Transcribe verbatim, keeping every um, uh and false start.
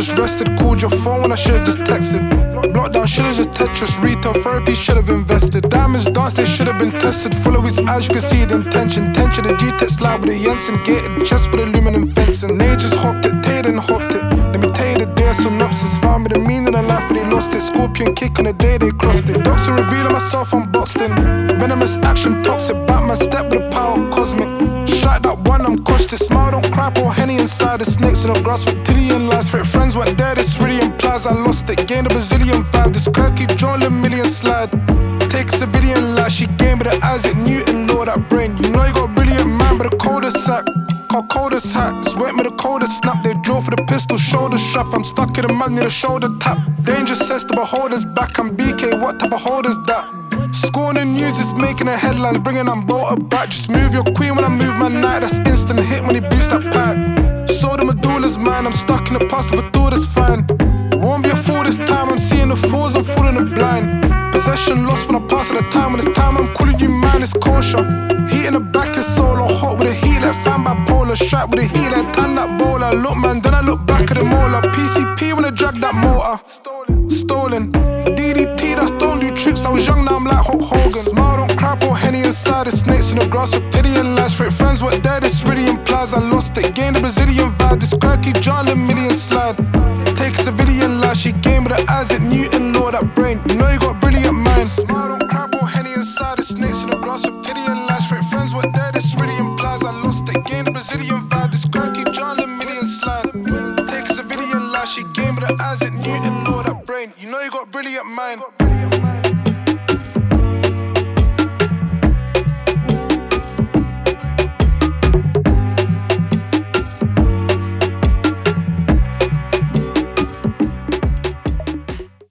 just rested. Called your phone when I should've just texted. Lockdown should've just Tetris. Retail therapy should've invested. Diamonds dance, they should've been tested. Follow his eyes, you can see the intention. Tension, the G-Tech slide with a Jensen. Gated chest with aluminum fencing. They just hopped it, they didn't hopped it. Let me tell you the day synopsis. Found me the meaning of life when they lost it. Scorpion kick on the day they crossed it. Docs are revealing myself, I'm boxed in. Venomous action, toxic. Batman step with the power cosmic. Strike that one, I'm cautious. Smile, don't cry, pour Henny inside. The snakes in the grass with Tillian lies. Fake friends weren't there, this really implies I lost it. Gained a Brazilian vibe. This Kirky John a million slide. Take a civilian light, she game with the Isaac Newton, Lord that brain. You know you got a brilliant mind, but the coldest sack. Call coldest hat, sweat me the coldest snap. They draw for the pistol, shoulder strap. I'm stuck in the mud near the shoulder tap. Danger says the beholder's back. I'm B K, what type of holder's that? Scoring the news is making the headlines, bringing on Bolter back. Just move your queen when I move my knight. That's instant hit when he boosts that pipe. So the medulla's mine, I'm stuck in the past of a door that's fine. Won't be a fool this time, I'm seeing the fools, I'm fooling the blind. Possession lost when I pass at the time, when it's time I'm calling you mine, it's kosher. Heat in the back is solo, hot with a heat like fan bipolar. Strap with a heat like tan that bowler. Look man, then I look back at the molar. P C P when I drag that motor. Stolen, D D T, that's don't do tricks. I was young, now I'm like Hulk Hogan. Smile, don't cry, pour Henny inside. The snakes in the grass with pity and lies. Fake friends were there, this really implies I lost it. Gained a Brazilian vibe, this quirky John a million slide. Take a civilian life, she game with the Isaac Newton, Lord that brain. You know you got a brilliant mind. Smile, don't cry, pour Henny inside. The snakes in the grass with pity and lies. Fake friends were there, this really implies I lost it. Gained a Brazilian vibe, this quirky John a million slide. Take a civilian life, she game with the Isaac Newton, Lord that brain. You know you got a brilliant mind.